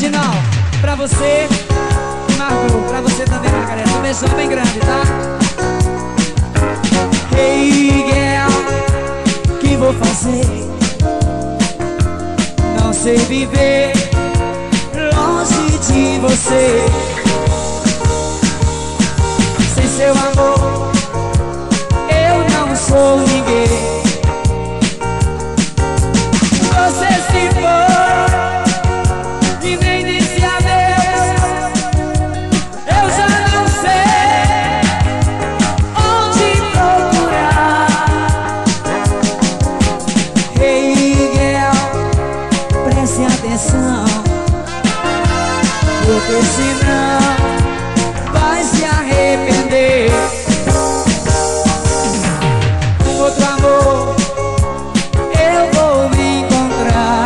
Reginaldo, pra você e Margot, pra você também, Margareta. Um beijão bem grande, tá? Hey girl, que vou fazer? Não sei viver longe de você. Sem seu amor eu não sou ninguém. Você se foi e nem disse adeus. Eu já não sei onde procurar. Hey girl, preste atenção, porque senão vai se arrepender. Outro amor eu vou me encontrar.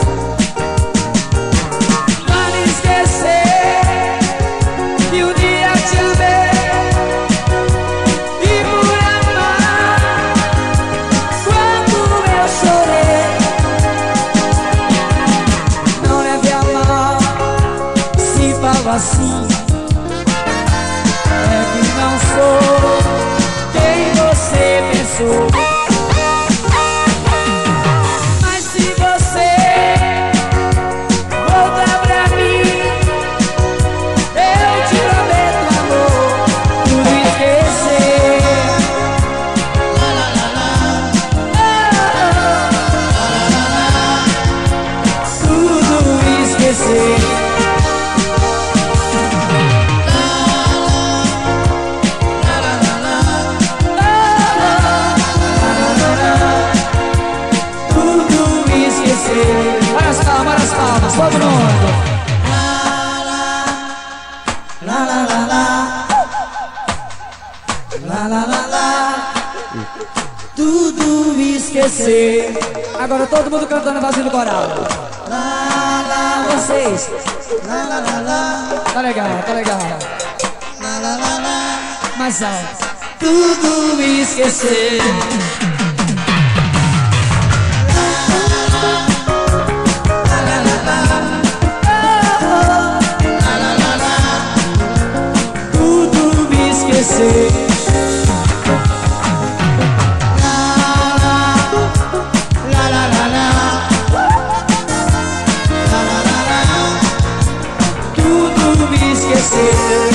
Para esquecer que um dia te amei e por amar quando eu chorei. Não leve a mal se falo assim, é que não sou quem você pensou. Mas se você voltar pra mim, eu te prometo, amor, tudo esquecer. Tudo esquecer. Olha as palmas, todo mundo. La la la la, la la la la, tudo esquecer. Agora todo mundo cantando vazio coral. La la, vocês. La la la la, tá legal, tá legal. La la la la, mais alto. Tudo esquecer. Esquecer. La la la la, la la la la, tudo me esquecer.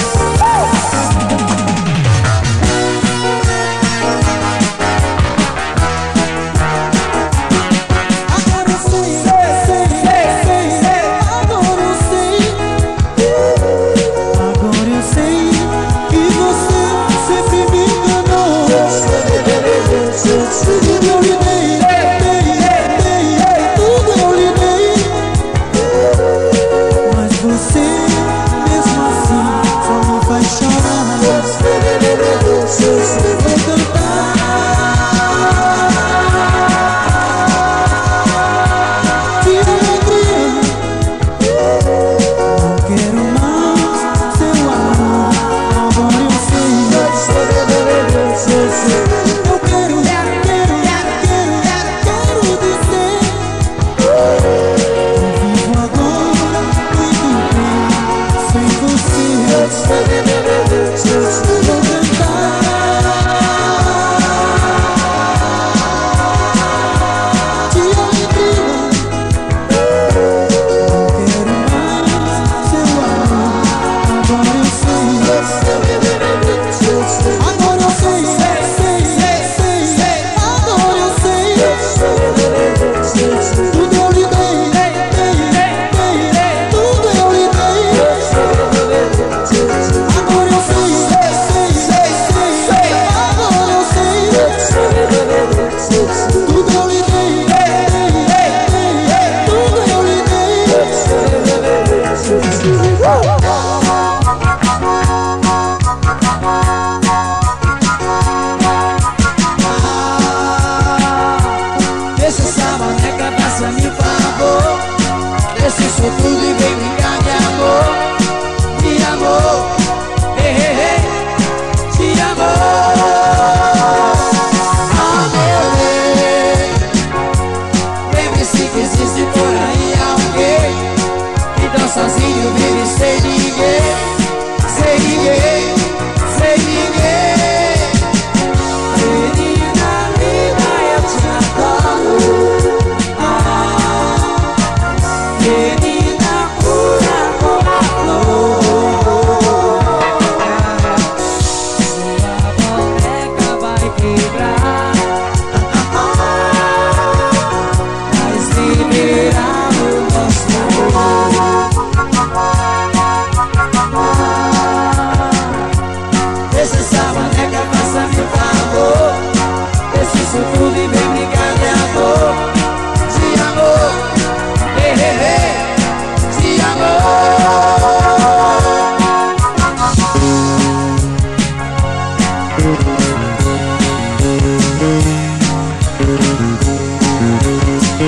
Sozinho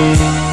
Brasil.